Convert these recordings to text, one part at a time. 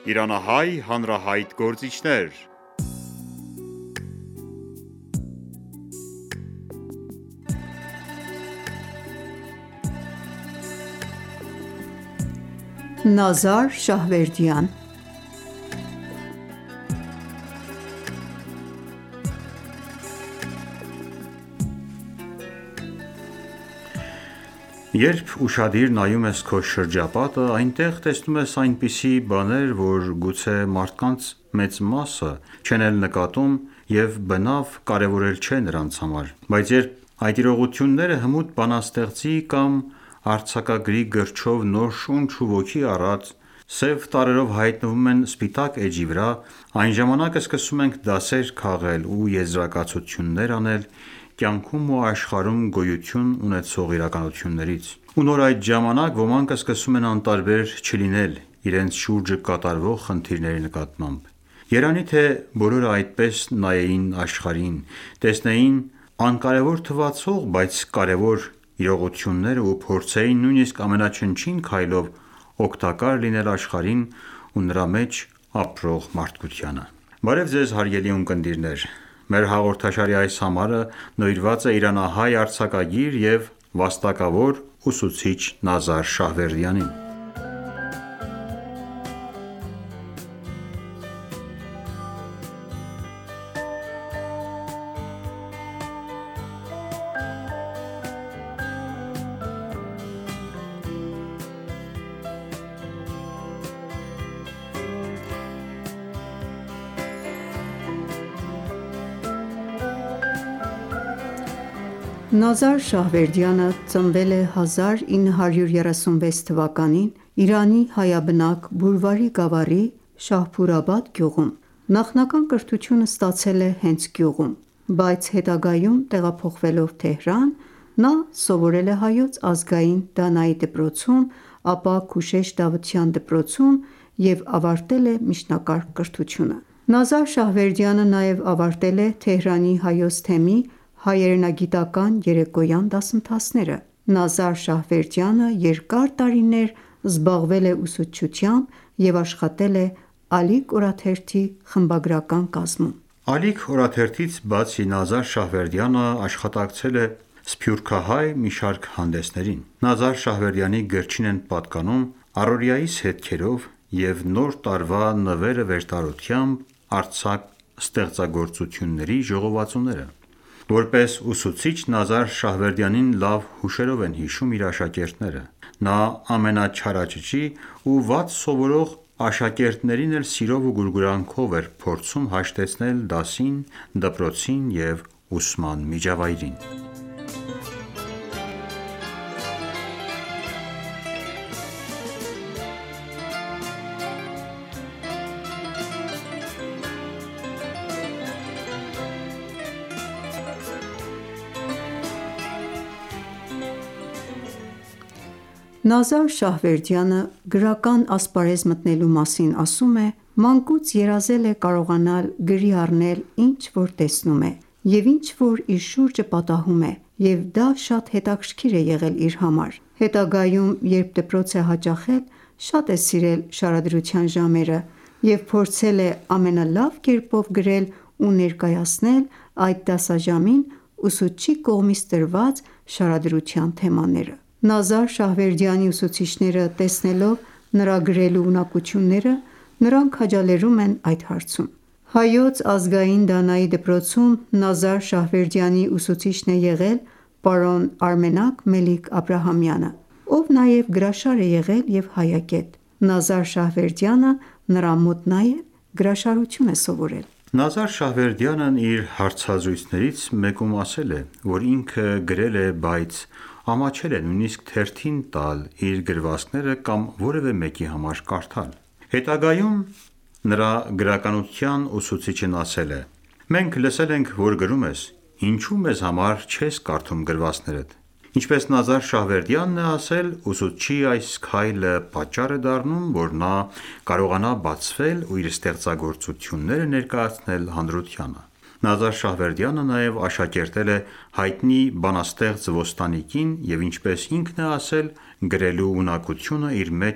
Իրանահայ հանրահայտ գործիչներ։ Նազար Շահվերդյան Երբ ուշադիր նայում ես քո շրջապատը, այնտեղ տեսնում ես այնպիսի բաներ, որ գուցե մարդկանց մեծ մասը չեն էլ նկատում և բնավ կարևորել չէ նրանց համար, բայց երբ այդ իրողությունները հմուտ բանաստեղծի կամ արձակագրի գրչով նոր շունչ ու ոգի առած, սև տարրերով հայտնվում են սպիտակ էջի վրա, այն ժամանակ սկսում ենք դասեր քաղել ու եզրակացություններ անել կյանքում ու աշխարհում գոյություն ունեցող իրականություններից: Ու նոր այդ ժամանակ ոմանք սկսում են անտարբեր չլինել իրենց շուրջը կատարվող խնդիրների նկատմամբ: Երանի թե բոլորը այդպես նայեին աշխարհին, տեսնեին անկարևոր թվացող, բայց կարևոր իրողությունները ու փորձեին նույնիսկ ամենաչնչին քայլով օգտակար լինել աշխարհին ու նրա մեջ ապրող մարդկությանը: Բարև ձեզ հարգելի ունկնդիրներ: Մեր հաղորդաշարի այս համարը նվիրված է իրանահայ արձակագիր և վաստակավոր ուսուցիչ Նազար Շահվերդյանին: Նազար Շահվերդյանը ծնվել է 1936 թվականին Իրանի հայաբնակ Բուրվարի գավառի Շահփուրաբադ գյուղում: Նախնական կրթությունը ստացել է հենց գյուղում, բայց հետագայում տեղափոխվելով Թեհրան, նա սովորել է Հայոց ազգային դանայի դպրոցում, ապա Քուշեհ Դավթյան դպրոցում և ավարտել է միջնակարգ կրթությունը: Նազար Շահվերդյանը նաև ավարտել է Թեհրանի Հայոց թեմի հայրենագիտական երեկոյան դասընթացները: Նազար Շահվերդյանը երկար տարիներ զբաղվել է ուսուցչությամբ և աշխատել է «Ալիք» օրաթերթի խմբագրական կազմում: «Ալիք» օրաթերթից բացի Նազար Շահվերդյանը աշխատակցել է սփյուռքահայ մի շարք հանդեսներին: Նազար Շահվերդյանի գրչին են պատկանում «Առօրյայիս հետքերով» և «Նոր տարվա նվերը» վերտառությամբ արձակ ստեղծագործությունների ժողովածուները: Որպես ուսուցիչ Նազար Շահվերդյանին լավ հուշերով են հիշում իր աշակերտները: Նա ամենաչարաճճի ու վատ սովորող աշակերտներին էլ սիրով ու գուրգուրանքով էր փորձում հաշտեցնել դասին, դպրոցին և ուսման միջավայրին: Նազար Շահվերդյանը գրական ասպարեզ մտնելու մասին ասում է. «Մանկուց երազել է կարողանալ գրի առնել ինչ որ տեսնում է և ինչ որ իր շուրջը պատահում է և դա շատ հետաքրքիր է եղել իր համար: Հետագայում երբ դպրոց է հաճախել, շատ է սիրել շարադրության ժամերը և փորձել է ամենալավ կերպով գրել ու ներկայացնել այդ դասաժամին ուսուցչի կողմից տրված շարադրության թեմաները: Նազար Շահվերդյանի ուսուցիչները տեսնելով նրա գրելու ունակությունները, նրան քաջալերում են այդ հարցում: Հայոց ազգային դանայի դպրոցում Նազար Շահվերդյանի ուսուցիչն է եղել պարոն Արմենակ Մելիք Աբրահամյանը, ով նաև գրաշար է եղել և հայագետ: Նազար Շահվերդյանը նրա մոտ նաև գրաշարություն է սովորել: Նազար Շահվերդյանն իր հարցազրույցներից մեկում ասել է, որ ինքը գրել է, բայց ամաչել է նույնիսկ թերթին տալ իր գրվածքները կամ որևէ մեկի համար կարդալ: Հետագայում նրա գրականության ուսուցիչն ասել է. «Մենք լսել ենք, որ գրում ես, ինչո՞ւ մեզ համար չես կարդում գրվածքներդ»: Ինչպես Նազար Շահվերդյանն է ասել, ուսուցչի այս քայլը պատճառ է դառնում, որ նա կարողանա բացվել ու իր ստեղծագործությունները ներկայացնել հանրությանը: Նազար Շահվերդյանը նաև աշակերտել է հայտնի բանաստեղծ Ոստանիկին և ինչպես ինքն է ասել, գրելու ունակությունը իր մեջ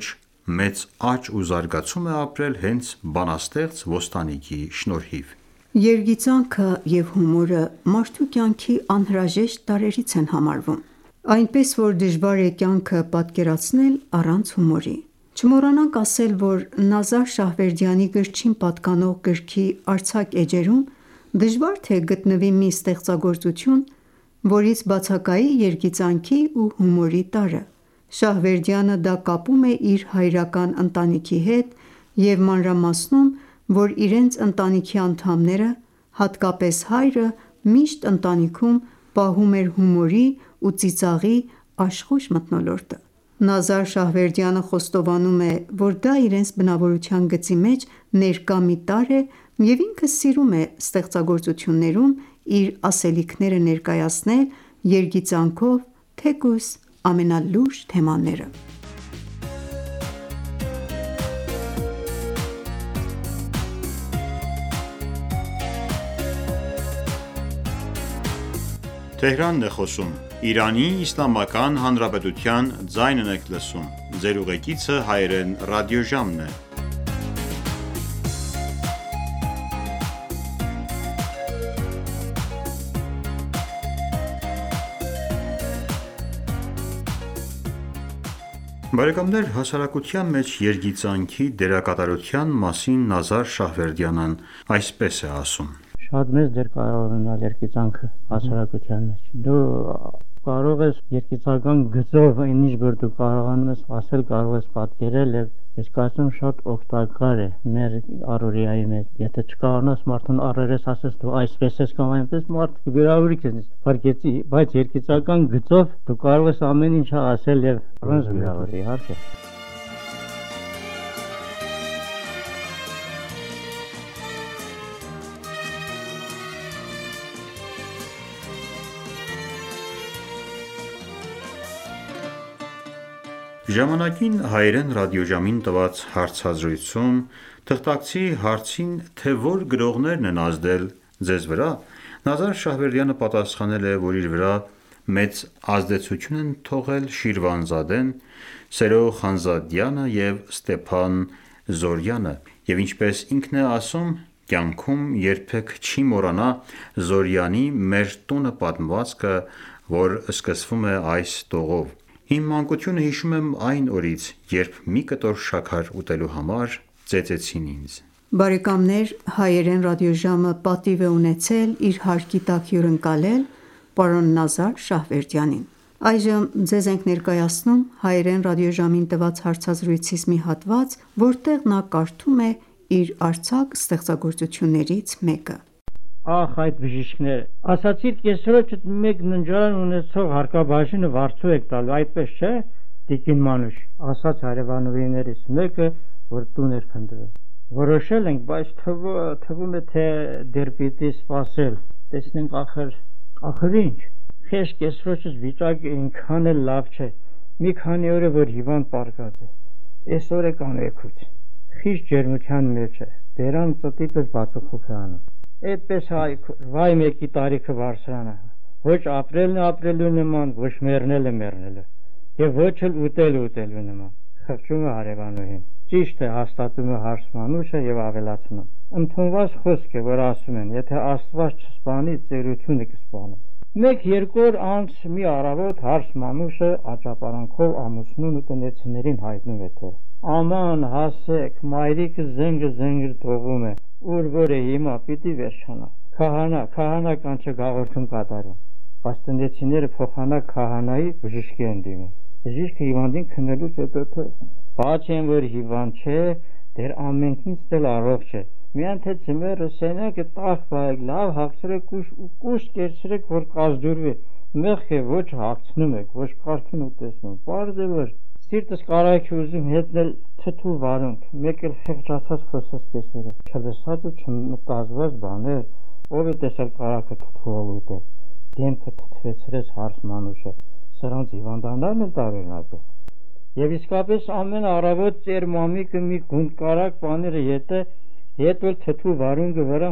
մեծ աճ ու զարգացում է ապրել հենց բանաստեղծ ոստանիքի շնորհիվ։ Երգիծանքը և հումորը մարդու կյանքի անհրաժեշտ տարրերից են համարվում, այնպես որ դժվար է կյանքը պատկերացնել առանց հումորի։ Չմոռանանք ասել, որ Նազար Շահվերդյանի գրչին պատկանող գրքի արձակ էջերում դժվար թե գտնվի մի ստեղծագործություն, որից բացակայի երգիծանքի ու հումորի տարրը։ Շահվերդյանը դա կապում է իր հայրական ընտանիքի հետ և մանրամասնում, որ իրենց ընտանիքի անդամները, հատկապես հայրը, միշտ ընտանիքում պահում էր հումորի ու ծիծաղի աշխույժ մթնոլորտը։ Նազար Շահվերդյանը խոստովանում է, որ դա իրենց բնավորության գծի մեջ ներկա մի տարր է և ինքը սիրում է ստեղծագործություններում իր ասելիքները ներկայացնել երգիծանքով, թեկուզ ամենալուրջ թեմաները։ Բարեկամներ, հասարակության մեջ երգիծանքի դերակատարության մասին Նազար Շահվերդյանն այսպես է ասում. Շատ մեծ դեր կարող ունենալ երգիծանքը հասարակության մեջ։ Դու կարող ես երգիծական գծով այնինչ որ դու կարողանում ես ասել, կարող ես պատկերել եւ ես կարծում շատ օգտակար է մեր առօրյայի մեջ։ Եթե չկարողանաս մարդուն առերես ասես դու այսպես ես կամ այնպես, մարդը կվիրավորի քեզ, բայց երգիծական գծով դու կարող ես ամեն ինչ ասել եւ առանց վիրավորի, իհարկե։ Ժամանակին հայերեն ռադիոժամին տված հարցազրույցում թղթակցի հարցին, թե որ գրողներն են ազդել ձեզ վրա, Նազար Շահվերդյանը պատասխանել է, որ իր վրա մեծ ազդեցություն են թողել Շիրվանզադեն, Սերո Խանզադյանը և Ստեփան Զորյանը, և ինչպես ինքն է ասում, կյանքում երբեք չի մոռանա Զորյանի «Մեր տունը» պատմվածքը, որ սկսվում է այս տողով. Իմ մանկությունը հիշում եմ այն օրից, երբ մի կտոր շաքար ուտելու համար ծեծեցին ինձ։ Բարեկամներ, հայերեն ռադիոժամը պատիվ է ունեցել իր հարկի տակ հյուրընկալել պարոն Նազար Շահվերդյանին։ Այժմ ձեզ ենք ներկայացնում հայերեն ռադիոժամին տված հարցազրույցից մի հատված, որտեղ նա կարդում է իր արձակ ստեղծագործություններից մեկը։ Ախ, այդ բժիշկները, ասացիք կեսրոջդ մեկ ննջարան ունեցող հարկաբաժինը վարձու եք տալու, այդպես չէ, տիկին Մանուշ, ասաց հարևանուհիներից մեկը, որ տուն էր փնտրում։ Որոշել ենք, բայց թվում է, թե դեռ պիտի սպասել, տեսնենք ախր ինչ, խես կեսրոջս վիճակը ինքան էլ լավ չէ, մի քանի օր է, որ հիվանդ պառկած է, այսօր է կանեքուց, խիստ ջերմության մեջ է, բերան ծտիպես բացուխուք է անում։ Այդպես վայ մեկի տարիքը բարձրանը, ոչ ապրելն է ապրելու նման, ոչ մեռնելը մեռնելու, և ոչ էլ ուտելու նման, խղճում է հարևանուհին, ճիշտ է հաստատում է հարս Մանուշը և ավելացնում, ընդունված խոսք է, որ ասում են, եթե Աստված չսպանի, ծերությունը կսպանի։ Մեկ-երկու օր անց մի առավոտ հարս Մանուշը աճապարանքով ամուսնուն ու տնեցիներին հայտնում է, թե աման հասեք, մայրիկը զնգը թողում է, ուր որ է հիմա պիտի վերջանա, քահանա կանչը գաղորդում կատարում, բայց տնեցիները փոխանակ քահանայի բժիշկի են դիմում, բժիշկը հիվանդին քննելուց հետո թե բաց են որ հիվանդ չէ, դեռ ամենքից էլ առողջ է, միայն թե ձմեռը սենյակը տախ բայեք, լավ հագցրեք կուշտ կերցրեք, որ կազդուրվի, մեղք է ոչ հագցնում եք, ոչ կարգին ուտեսնում, պարզ է որ սիրտս կարայքի ուզում հետնել թթու վարունք, մեկ էլ խեղճացած խոսես կեսուրը, չլսած ու չմտազված բաներ, ով է տեսել կարաքը թթուով ուտել, դեմքը թթվեցրեց հարս Մանուշը, սրանց հիվանդանալն էլ տարօրինակ է։ Եվ իսկապես ամեն առավոտ ծեր մամիկը մի գունդ կարակ պաները հետ որ թթու վարունգը վրան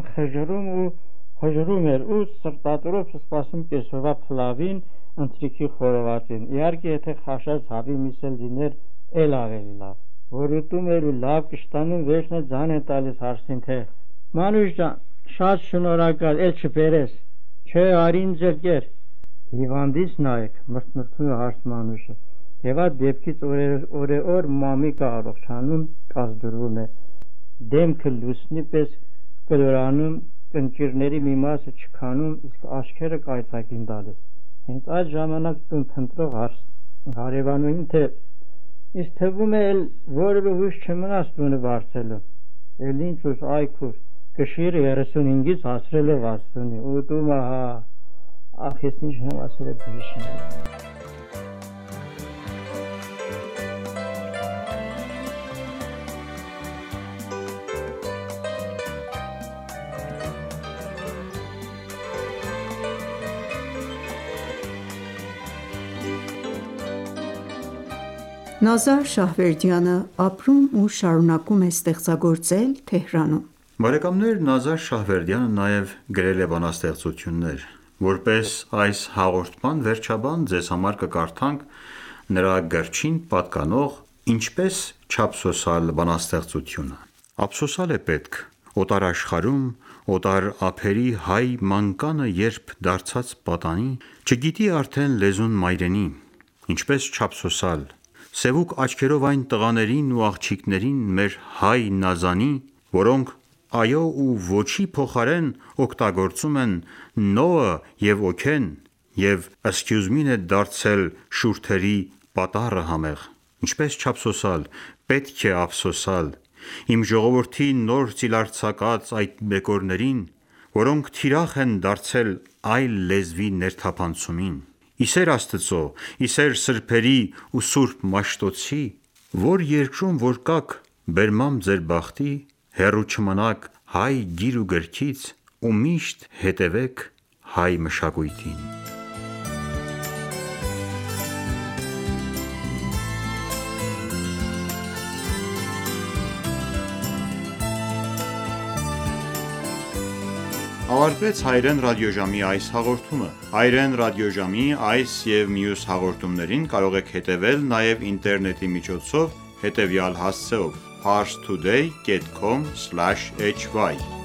խժռում էր ու սրտատրով սպասում կեսովա փլավին ընթրիքի խորովածին, իհարկե եթե խաշած հավի միսել լիներ էլ ավելի լավ, որ ուտում էր ու լավ կշտանում վերջնը ձան է տալիս հարցին թե Մանուշ ջան, շատ շնորհակալ, էլ չբերես, չէ արին ձեր հիվանդից նայեք, մրթմրթում է հարց Մանուշը, եւ այդ դեպքից օրեօր մամիկը առողջանում, կազդուրվում է, դեմքը լուսնի պես կլորանում, կնճիրների մի մասը չքանում, իսկ աչքերը կայծակին տալիս։ Հենց այդ ժամանակ տուն փնտրող հարևանուհին թե իսկ թվում է որևէ հույս չմնաց տունը վարձելու։ Էլ ինչ ուս այքուր Կշիռը 35-ից հասրել է 60-ի, ուտում ահա, ախ ես ինչ նվասել է բժիշկները։ Նազար Շահվերդյանը ապրում ու շարունակում է ստեղծագործել Թեհրանում։ Բարեկամներ, Նազար Շահվերդյանը նաև գրել է բանաստեղծություններ, որպես այս հաղորդման վերջաբան ձեզ համար կկարդանք նրա գրչին պատկանող «Ինչպես չափսոսալ» բանաստեղծությունը։ Ափսոսալ է պետք օտար աշխարհում, օտար ափերի հայ մանկանը երբ դարձած պատանի, չգիտի արդեն լեզուն մայրենի, ինչպես չափսոսալ, սևուկ աչքերով այն տղաներին ու աղջիկներին մեր հայ նազանի, որոնք այո ու ոչի փոխարեն օգտագործում են no-ը և OK-ն և excuse me-ն է դարձել շուրթերի պատառը համեղ։ Ինչպես չափսոսալ, պետք է ափսոսալ իմ ժողովրդի նոր ծիլարձակած այդ բեկորներին, որոնք թիրախ են դարձել այլ լեզվի ներթափանցումին։ Իսեր Աստծո, իսեր սրբերի ու սուրբ Մաշտոցի, որ երկրում որ կաք, բերմամ ձեր բախտի, հեռու չմնաք հայ գիր ու գրքից ու միշտ հետևեք հայ մշակույթին։ Ավարտվեց Հայրեն ռադիոժամի այս հաղորդումը։ Հայրեն ռադիոժամի այս և մյուս հաղորդումներին կարող եք հետևել նաև ինտերնետի միջոցով հետևյալ հասցեով parstoday.com/hy